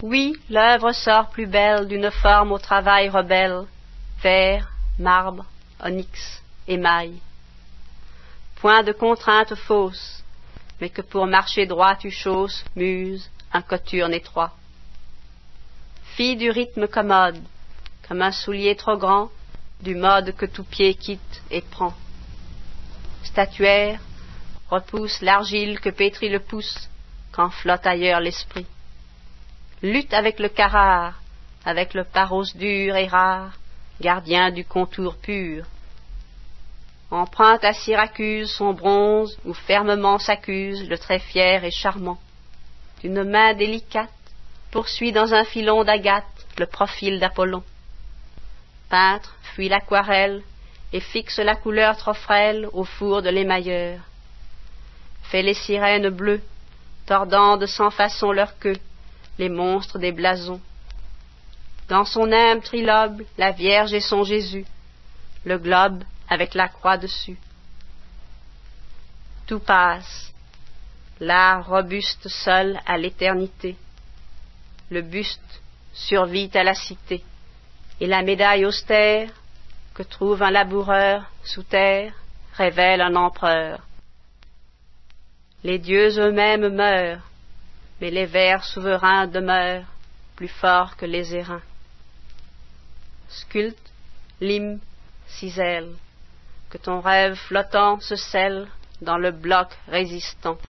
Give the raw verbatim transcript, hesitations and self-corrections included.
Oui, l'œuvre sort plus belle d'une forme au travail rebelle, verre, marbre, onyx, émail. Point de contrainte fausse, mais que pour marcher droit tu chausses, muse, un cothurne étroit. Fille du rythme commode, comme un soulier trop grand, du mode que tout pied quitte et prend. Statuaire, repousse l'argile que pétrit le pouce, quand flotte ailleurs l'esprit. Lutte avec le carrare, avec le paros dur et rare, gardien du contour pur. Emprunte à Syracuse son bronze, où fermement s'accuse le trait fier et charmant. D'une main délicate, poursuit dans un filon d'agate le profil d'Apollon. Peintre fuit l'aquarelle et fixe la couleur trop frêle au four de l'émailleur. Fait les sirènes bleues, tordant de cent façons leur queue, les monstres des blasons. Dans son humble trilobe, la Vierge et son Jésus, le globe avec la croix dessus. Tout passe, l'art robuste seul à l'éternité. Le buste survit à la cité, et la médaille austère que trouve un laboureur sous terre révèle un empereur. Les dieux eux-mêmes meurent, mais les vers souverains demeurent plus forts que les airains. Sculpte, lime, cisèle, que ton rêve flottant se scelle dans le bloc résistant.